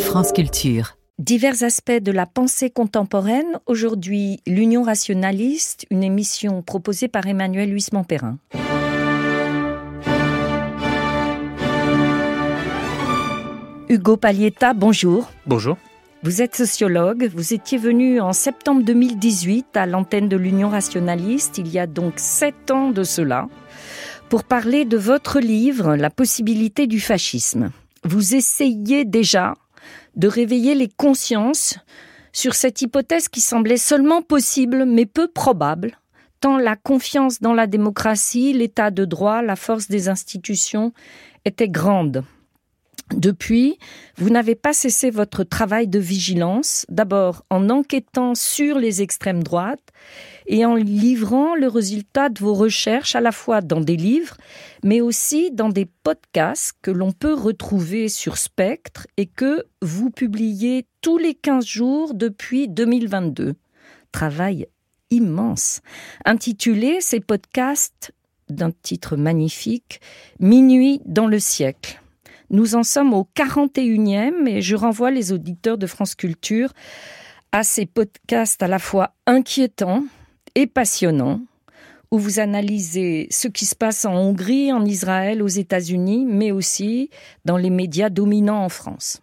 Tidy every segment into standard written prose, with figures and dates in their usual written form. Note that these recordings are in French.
France Culture. Divers aspects de la pensée contemporaine. Aujourd'hui, l'Union rationaliste, une émission proposée par Emmanuel Huysmans-Perrin. Hugo Paglietta, bonjour. Bonjour. Vous êtes sociologue, vous étiez venu en septembre 2018 à l'antenne de l'Union rationaliste, il y a donc 7 ans de cela, pour parler de votre livre « La possibilité du fascisme ». Vous essayez déjà de réveiller les consciences sur cette hypothèse qui semblait seulement possible mais peu probable, tant la confiance dans la démocratie, l'état de droit, la force des institutions était grande. Depuis, vous n'avez pas cessé votre travail de vigilance, d'abord en enquêtant sur les extrêmes droites et en livrant le résultat de vos recherches à la fois dans des livres, mais aussi dans des podcasts que l'on peut retrouver sur Spectre et que vous publiez tous les 15 jours depuis 2022. Travail immense. Intitulé ces podcasts d'un titre magnifique, « Minuit dans le siècle ». Nous en sommes au 41e et je renvoie les auditeurs de France Culture à ces podcasts à la fois inquiétants et passionnants où vous analysez ce qui se passe en Hongrie, en Israël, aux États-Unis, mais aussi dans les médias dominants en France.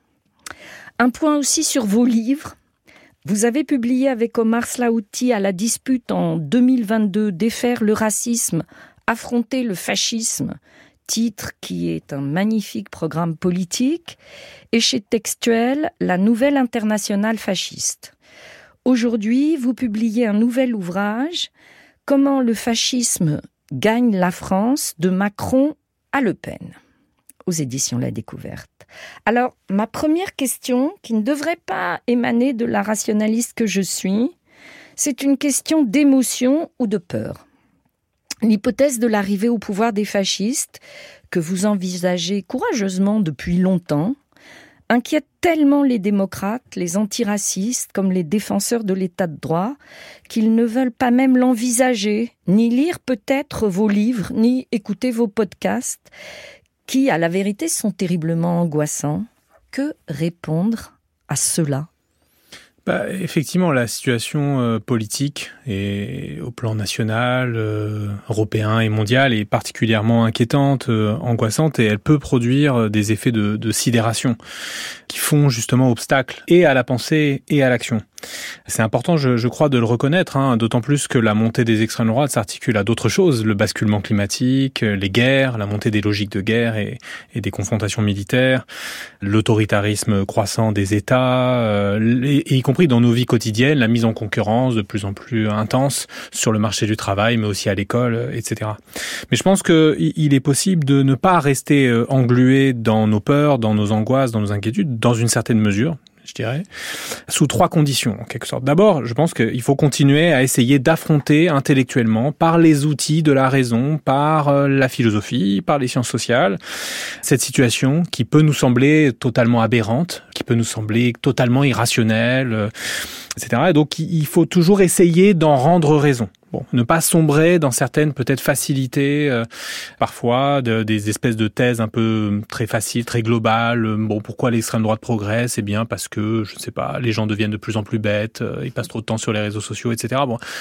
Un point aussi sur vos livres. Vous avez publié avec Omar Slaouti à la dispute en 2022 « Défaire le racisme, affronter le fascisme », titre qui est un magnifique programme politique, et chez Textuel, La Nouvelle Internationale fasciste. Aujourd'hui, vous publiez un nouvel ouvrage, Comment le fascisme gagne la France, de Macron à Le Pen, aux éditions La Découverte. Alors, ma première question, qui ne devrait pas émaner de la rationaliste que je suis, c'est une question d'émotion ou de peur. L'hypothèse de l'arrivée au pouvoir des fascistes, que vous envisagez courageusement depuis longtemps, inquiète tellement les démocrates, les antiracistes, comme les défenseurs de l'état de droit, qu'ils ne veulent pas même l'envisager, ni lire peut-être vos livres, ni écouter vos podcasts, qui, à la vérité, sont terriblement angoissants. Que répondre à cela ? Effectivement, la situation politique et au plan national, européen et mondial est particulièrement inquiétante, angoissante, et elle peut produire des effets de sidération qui font justement obstacle et à la pensée et à l'action. C'est important, je crois, de le reconnaître, d'autant plus que la montée des extrêmes droites s'articule à d'autres choses, le basculement climatique, les guerres, la montée des logiques de guerre et des confrontations militaires, l'autoritarisme croissant des États, et y compris dans nos vies quotidiennes, la mise en concurrence de plus en plus intense sur le marché du travail, mais aussi à l'école, etc. Mais je pense qu'il est possible de ne pas rester englué dans nos peurs, dans nos angoisses, dans nos inquiétudes, dans une certaine mesure, je dirais, sous 3 conditions, en quelque sorte. D'abord, je pense qu'il faut continuer à essayer d'affronter intellectuellement, par les outils de la raison, par la philosophie, par les sciences sociales, cette situation qui peut nous sembler totalement aberrante, qui peut nous sembler totalement irrationnelle, etc. Et donc, il faut toujours essayer d'en rendre raison. Bon, ne pas sombrer dans certaines peut-être facilités, parfois des espèces de thèses un peu très faciles, très globales. Bon, pourquoi l'extrême droite progresse ? Eh bien, parce que, je ne sais pas, les gens deviennent de plus en plus bêtes, ils passent trop de temps sur les réseaux sociaux, etc.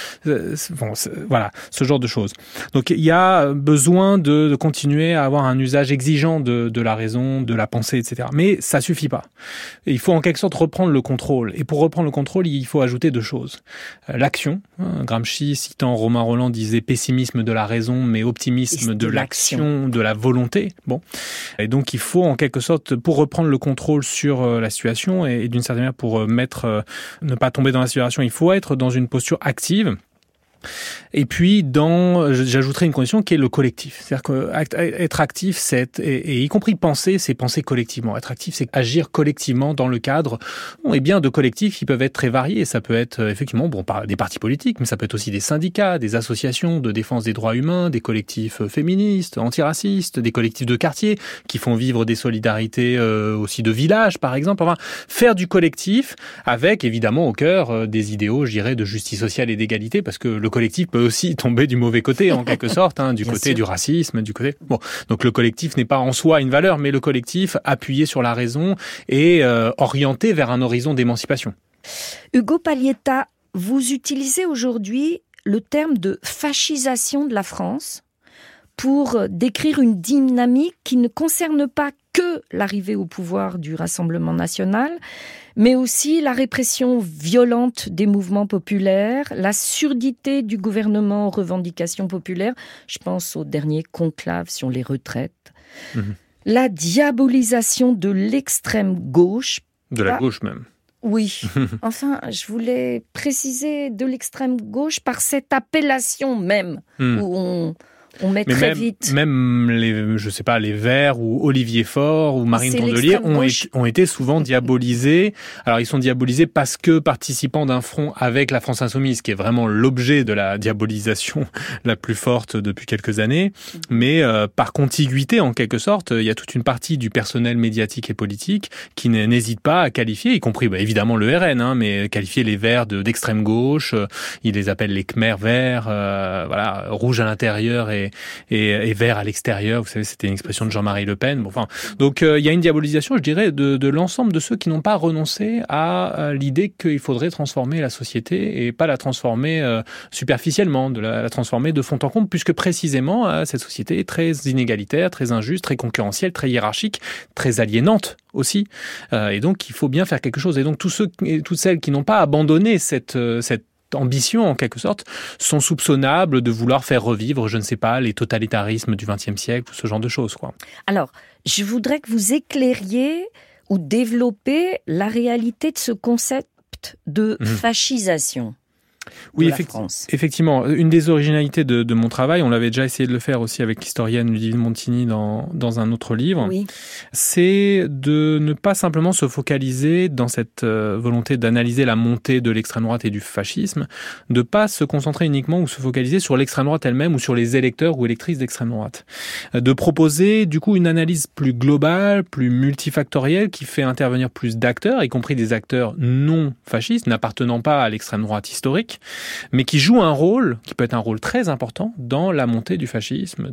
Voilà, ce genre de choses. Donc, il y a besoin de continuer à avoir un usage exigeant de la raison, de la pensée, etc. Mais ça suffit pas. Et il faut en quelque sorte reprendre le contrôle. Et pour reprendre le contrôle, il faut ajouter 2 choses. L'action, Gramsci, citant Romain Rolland, disait pessimisme de la raison, mais optimisme de l'action, de la volonté. Bon. Et donc, il faut en quelque sorte, pour reprendre le contrôle sur la situation et d'une certaine manière pour ne pas tomber dans la situation, il faut être dans une posture active. Et puis, j'ajouterai une condition qui est le collectif. C'est-à-dire qu'être actif, et y compris penser, c'est penser collectivement. Être actif, c'est agir collectivement dans le cadre, et bien de collectifs qui peuvent être très variés. Ça peut être effectivement des partis politiques, mais ça peut être aussi des syndicats, des associations de défense des droits humains, des collectifs féministes, antiracistes, des collectifs de quartier qui font vivre des solidarités aussi de villages, par exemple. Enfin, faire du collectif avec, évidemment, au cœur des idéaux, je dirais, de justice sociale et d'égalité, parce que le collectif peut aussi tomber du mauvais côté, en quelque sorte, du Bien côté sûr. du racisme, du côté... Bon, donc le collectif n'est pas en soi une valeur, mais le collectif appuyé sur la raison et orienté vers un horizon d'émancipation. Ugo Paglietta, vous utilisez aujourd'hui le terme de fascisation de la France pour décrire une dynamique qui ne concerne pas que l'arrivée au pouvoir du Rassemblement national, mais aussi la répression violente des mouvements populaires, la surdité du gouvernement aux revendications populaires, je pense au dernier conclave sur les retraites, la diabolisation de l'extrême gauche. De la gauche même. Oui, enfin, je voulais préciser de l'extrême gauche par cette appellation même, où on met très vite. Même les Verts ou Olivier Faure ou Marine Tondelier ont été souvent diabolisés. Alors, ils sont diabolisés parce que participants d'un front avec la France Insoumise, qui est vraiment l'objet de la diabolisation la plus forte depuis quelques années. Mais par contiguïté, en quelque sorte, il y a toute une partie du personnel médiatique et politique qui n'hésite pas à qualifier, y compris évidemment le RN, mais qualifier les Verts d'extrême gauche. Ils les appellent les Khmers verts, voilà, rouge à l'intérieur et vert à l'extérieur. Vous savez, c'était une expression de Jean-Marie Le Pen. Bon, enfin, donc il y a une diabolisation, je dirais, de l'ensemble de ceux qui n'ont pas renoncé à l'idée qu'il faudrait transformer la société et pas la transformer superficiellement, la transformer de fond en comble, puisque précisément cette société est très inégalitaire, très injuste, très concurrentielle, très hiérarchique, très aliénante aussi. Et donc il faut bien faire quelque chose. Et donc tous ceux et toutes celles qui n'ont pas abandonné cette ambition, en quelque sorte, sont soupçonnables de vouloir faire revivre, je ne sais pas, les totalitarismes du XXe siècle ou ce genre de choses, quoi. Alors, je voudrais que vous éclairiez ou développiez la réalité de ce concept de fascisation. Oui, France. Effectivement. Une des originalités de mon travail, on l'avait déjà essayé de le faire aussi avec l'historienne Ludivine Montini dans un autre livre, c'est de ne pas simplement se focaliser dans cette volonté d'analyser la montée de l'extrême droite et du fascisme, de pas se concentrer uniquement ou se focaliser sur l'extrême droite elle-même ou sur les électeurs ou électrices d'extrême droite. De proposer du coup une analyse plus globale, plus multifactorielle, qui fait intervenir plus d'acteurs, y compris des acteurs non fascistes, n'appartenant pas à l'extrême droite historique, mais qui joue un rôle, qui peut être un rôle très important dans la montée du fascisme,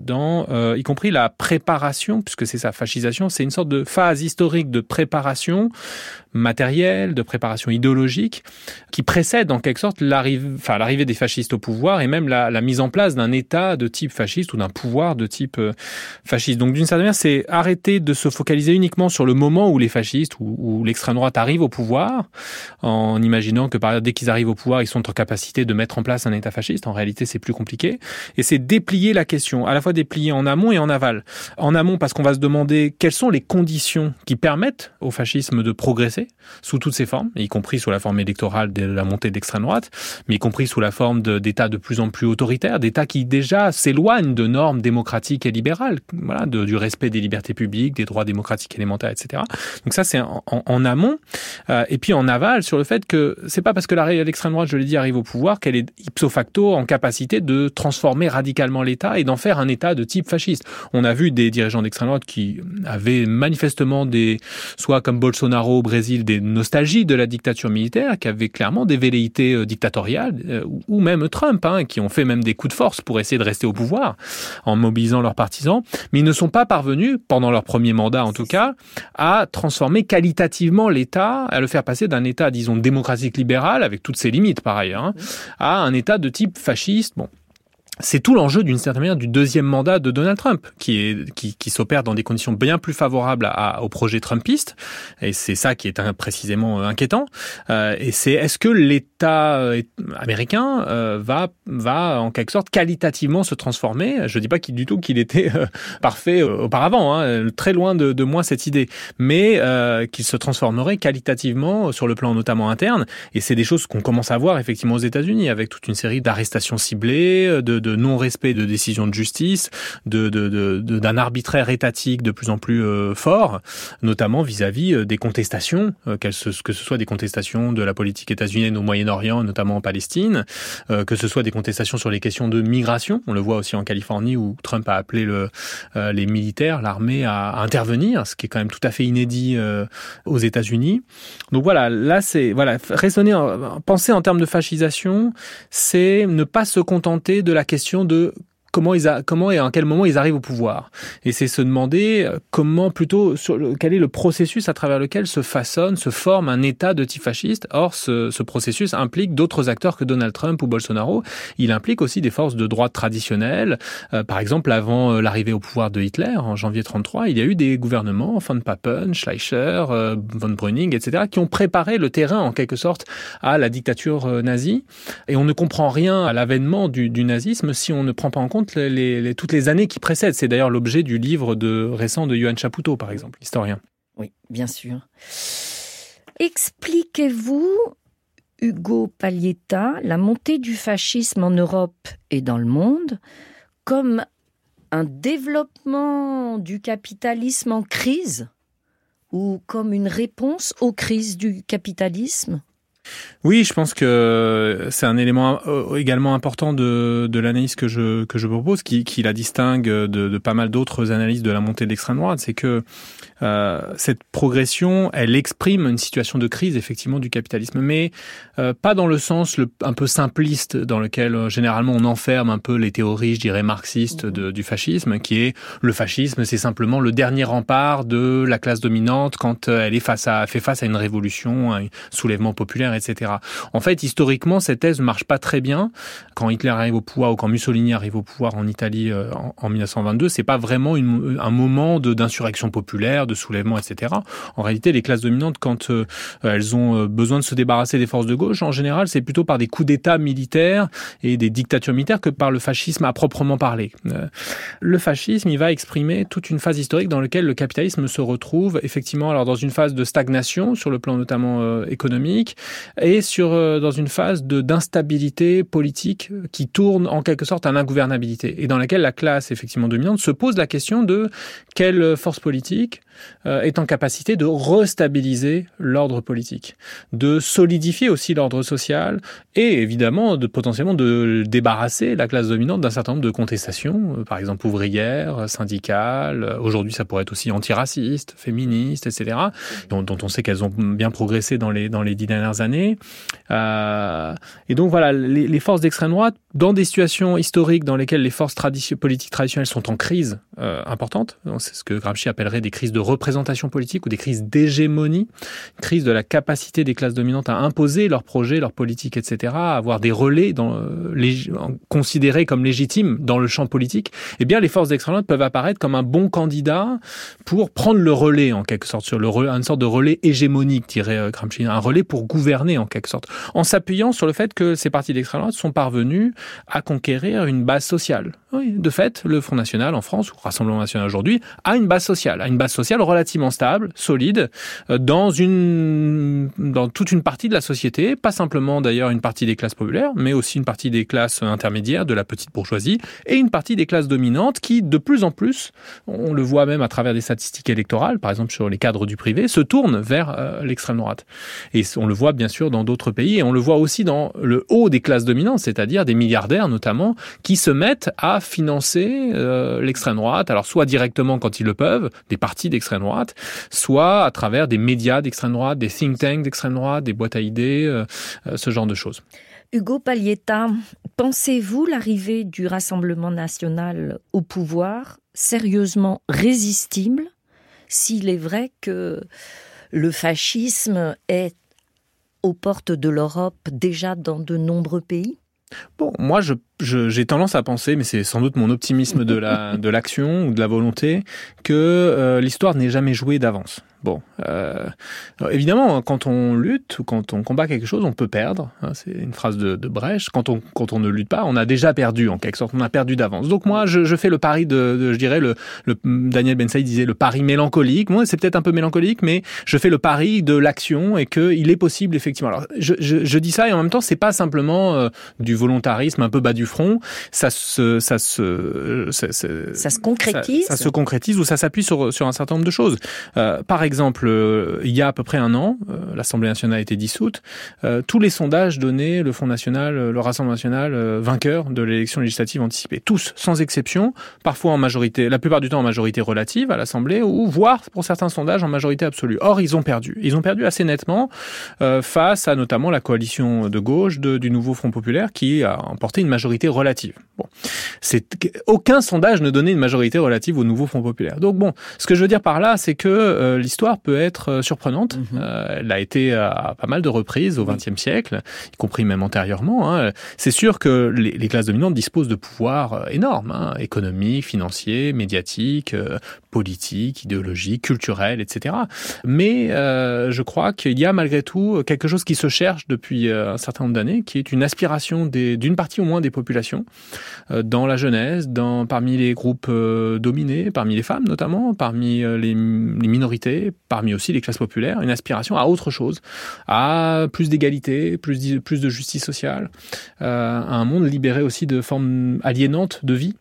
y compris la préparation, puisque c'est sa fascisation, c'est une sorte de phase historique de préparation matérielle, de préparation idéologique, qui précède en quelque sorte l'arrivée des fascistes au pouvoir et même la mise en place d'un État de type fasciste ou d'un pouvoir de type fasciste. Donc d'une certaine manière, c'est arrêter de se focaliser uniquement sur le moment où les fascistes ou l'extrême droite arrivent au pouvoir, en imaginant que par exemple, dès qu'ils arrivent au pouvoir, ils sont en capacité de mettre en place un État fasciste. En réalité, c'est plus compliqué. Et c'est déplier la question, à la fois déplier en amont et en aval. En amont, parce qu'on va se demander quelles sont les conditions qui permettent au fascisme de progresser sous toutes ses formes, y compris sous la forme électorale de la montée d'extrême droite, mais y compris sous la forme d'États de plus en plus autoritaires, d'États qui déjà s'éloignent de normes démocratiques et libérales, voilà, du respect des libertés publiques, des droits démocratiques élémentaires, etc. Donc ça, c'est en amont. Et puis en aval, sur le fait que c'est pas parce que l'extrême droite, je l'ai dit, arrive au pouvoir qu'elle est ipso facto en capacité de transformer radicalement l'État et d'en faire un État de type fasciste. On a vu des dirigeants d'extrême droite qui avaient manifestement soit comme Bolsonaro au Brésil, des nostalgies de la dictature militaire, qui avaient clairement des velléités dictatoriales, ou même Trump, qui ont fait même des coups de force pour essayer de rester au pouvoir en mobilisant leurs partisans, mais ils ne sont pas parvenus, pendant leur premier mandat en tout cas, à transformer qualitativement l'État, à le faire passer d'un État, disons, démocratique libéral, avec toutes ses limites par ailleurs, à un État de type fasciste. Bon. C'est tout l'enjeu, d'une certaine manière, du deuxième mandat de Donald Trump, qui s'opère dans des conditions bien plus favorables au projet trumpiste. Et c'est ça qui est précisément inquiétant. Et c'est, est-ce que l'État américain va en quelque sorte qualitativement se transformer? Je dis pas du tout qu'il était parfait auparavant, très loin de moi cette idée, mais qu'il se transformerait qualitativement sur le plan notamment interne. Et c'est des choses qu'on commence à voir effectivement aux États-Unis, avec toute une série d'arrestations ciblées, de non-respect de décisions de justice, d'un arbitraire étatique de plus en plus fort, notamment vis-à-vis des contestations, que ce soit des contestations de la politique états-unienne au Moyen-Orient, notamment en Palestine, que ce soit des contestations sur les questions de migration. On le voit aussi en Californie où Trump a appelé les militaires, l'armée à intervenir, ce qui est quand même tout à fait inédit aux États-Unis. Donc voilà, là penser en termes de fascisation, c'est ne pas se contenter de la question de comment et à quel moment ils arrivent au pouvoir. Et c'est se demander quel est le processus à travers lequel se forme un État de type fasciste. Or, ce processus implique d'autres acteurs que Donald Trump ou Bolsonaro. Il implique aussi des forces de droite traditionnelles. Par exemple, avant l'arrivée au pouvoir de Hitler, en janvier 1933, il y a eu des gouvernements, von Papen, Schleicher, von Brüning, etc., qui ont préparé le terrain, en quelque sorte, à la dictature nazie. Et on ne comprend rien à l'avènement du nazisme si on ne prend pas en compte toutes les années qui précèdent. C'est d'ailleurs l'objet du livre récent de Yohann Chapoutot, par exemple, historien. Oui, bien sûr. Expliquez-vous, Ugo Paglietta, la montée du fascisme en Europe et dans le monde comme un développement du capitalisme en crise ou comme une réponse aux crises du capitalisme ? Oui, je pense que c'est un élément également important de l'analyse que je propose, qui la distingue de pas mal d'autres analyses de la montée de l'extrême droite. C'est que cette progression, elle exprime une situation de crise, effectivement, du capitalisme, mais pas dans le sens un peu simpliste dans lequel généralement on enferme un peu les théories, je dirais, marxistes du fascisme, qui est le fascisme, c'est simplement le dernier rempart de la classe dominante quand elle fait face à une révolution, à un soulèvement populaire, etc. En fait, historiquement, cette thèse ne marche pas très bien. Quand Hitler arrive au pouvoir ou quand Mussolini arrive au pouvoir en Italie en 1922, c'est pas vraiment un moment d'insurrection populaire, de soulèvement, etc. En réalité, les classes dominantes, quand elles ont besoin de se débarrasser des forces de gauche, en général, c'est plutôt par des coups d'État militaires et des dictatures militaires que par le fascisme à proprement parler. Le fascisme, il va exprimer toute une phase historique dans laquelle le capitalisme se retrouve effectivement alors dans une phase de stagnation sur le plan notamment économique et dans une phase d'instabilité politique qui tourne en quelque sorte à l'ingouvernabilité et dans laquelle la classe effectivement dominante se pose la question de quelle force politique est en capacité de restabiliser l'ordre politique, de solidifier aussi l'ordre social et évidemment potentiellement de débarrasser la classe dominante d'un certain nombre de contestations, par exemple ouvrières, syndicales, aujourd'hui ça pourrait être aussi antiracistes, féministes, etc., dont on sait qu'elles ont bien progressé dans les 10 dernières années. Et donc voilà, les forces d'extrême droite, dans des situations historiques dans lesquelles les forces politiques traditionnelles sont en crise importante, donc c'est ce que Gramsci appellerait des crises de représentation politique ou des crises d'hégémonie, crise de la capacité des classes dominantes à imposer leurs projets, leurs politiques, etc., à avoir des relais considérés comme légitimes dans le champ politique, eh bien les forces d'extrême droite peuvent apparaître comme un bon candidat pour prendre le relais en quelque sorte, une sorte de relais hégémonique, dirait Gramsci, un relais pour gouverner en quelque sorte, en s'appuyant sur le fait que ces partis d'extrême droite sont parvenus à conquérir une base sociale. Oui, de fait, le Front National en France, ou Rassemblement National aujourd'hui, a une base sociale relativement stable, solide, dans toute une partie de la société, pas simplement d'ailleurs une partie des classes populaires, mais aussi une partie des classes intermédiaires, de la petite bourgeoisie, et une partie des classes dominantes qui, de plus en plus, on le voit même à travers des statistiques électorales, par exemple sur les cadres du privé, se tournent vers l'extrême droite. Et on le voit bien sûr dans d'autres pays, et on le voit aussi dans le haut des classes dominantes, c'est-à-dire des milliardaires notamment, qui se mettent à financer l'extrême droite, alors soit directement quand ils le peuvent, des partis d'extrême droite, soit à travers des médias d'extrême droite, des think tanks d'extrême droite, des boîtes à idées, ce genre de choses. Hugo Paglietta, pensez-vous l'arrivée du Rassemblement national au pouvoir sérieusement résistible s'il est vrai que le fascisme est aux portes de l'Europe déjà dans de nombreux pays ? Bon, moi, j'ai tendance à penser, mais c'est sans doute mon optimisme de l'action ou de la volonté, que l'histoire n'est jamais jouée d'avance. Bon, évidemment, quand on lutte ou quand on combat quelque chose, on peut perdre. C'est une phrase de Brecht. Quand on ne lutte pas, on a déjà perdu, en quelque sorte. On a perdu d'avance. Donc moi, je fais le pari je dirais, Daniel Ben Saïd disait le pari mélancolique. Moi, c'est peut-être un peu mélancolique, mais je fais le pari de l'action et qu'il est possible, effectivement. Alors, je dis ça et en même temps, c'est pas simplement du volontarisme un peu bas du front. Ça se concrétise. Ça se concrétise ou ça s'appuie sur un certain nombre de choses. Par exemple, il y a à peu près un an, l'Assemblée nationale a été dissoute. Tous les sondages donnaient le Front national, le Rassemblement national, vainqueur de l'élection législative anticipée. Tous, sans exception, parfois en majorité, la plupart du temps en majorité relative à l'Assemblée, ou voire pour certains sondages en majorité absolue. Or, ils ont perdu. Ils ont perdu assez nettement face à notamment la coalition de gauche du nouveau Front populaire qui a emporté une majorité relative. Bon, aucun sondage ne donnait une majorité relative au nouveau Front populaire. Donc bon, ce que je veux dire par là, c'est que l'histoire peut être surprenante. Elle a été à pas mal de reprises au XXe siècle, y compris même antérieurement. C'est sûr que les classes dominantes disposent de pouvoirs énormes, économiques, financiers, médiatiques, politiques, idéologiques, culturels, etc. Mais je crois qu'il y a malgré tout quelque chose qui se cherche depuis un certain nombre d'années, qui est une aspiration d'une partie au moins des populations, dans la jeunesse, parmi les groupes dominés, parmi les femmes notamment, parmi les minorités, parmi aussi les classes populaires, une aspiration à autre chose, à plus d'égalité, plus de justice sociale, à un monde libéré aussi de formes aliénantes de vie.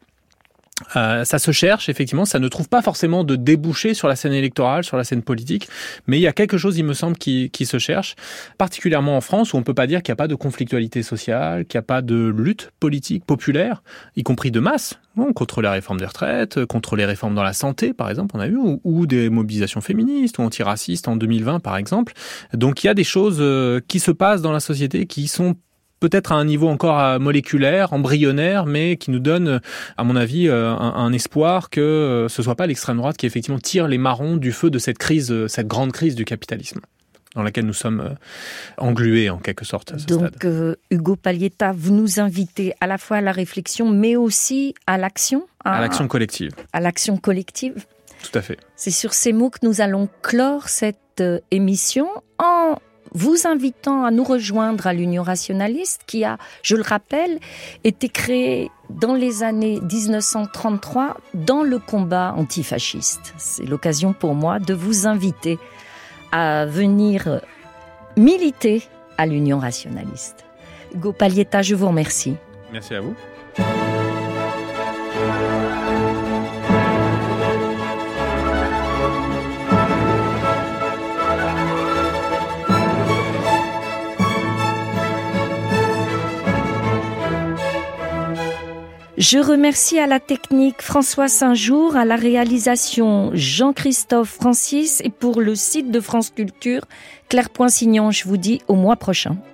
Ça se cherche, effectivement, ça ne trouve pas forcément de débouché sur la scène électorale, sur la scène politique, mais il y a quelque chose, il me semble, qui se cherche, particulièrement en France, où on ne peut pas dire qu'il n'y a pas de conflictualité sociale, qu'il n'y a pas de lutte politique populaire, y compris de masse, contre la réforme des retraites, contre les réformes dans la santé, par exemple, on a vu, ou des mobilisations féministes ou antiracistes en 2020, par exemple. Donc il y a des choses qui se passent dans la société qui sont peut-être à un niveau encore moléculaire, embryonnaire, mais qui nous donne, à mon avis, un espoir que ce soit pas l'extrême droite qui effectivement tire les marrons du feu de cette grande crise du capitalisme, dans laquelle nous sommes englués en quelque sorte à ce stade. Donc, Hugo Paglietta, vous nous invitez à la fois à la réflexion, mais aussi à l'action. À l'action collective. À l'action collective. Tout à fait. C'est sur ces mots que nous allons clore cette émission en vous invitant à nous rejoindre à l'Union rationaliste qui a, je le rappelle, été créée dans les années 1933 dans le combat antifasciste. C'est l'occasion pour moi de vous inviter à venir militer à l'Union rationaliste. Hugo Paglietta, je vous remercie. Merci à vous. Je remercie à la technique François Saint-Jour, à la réalisation Jean-Christophe Francis et pour le site de France Culture, Claire Poinsignon. Je vous dis au mois prochain.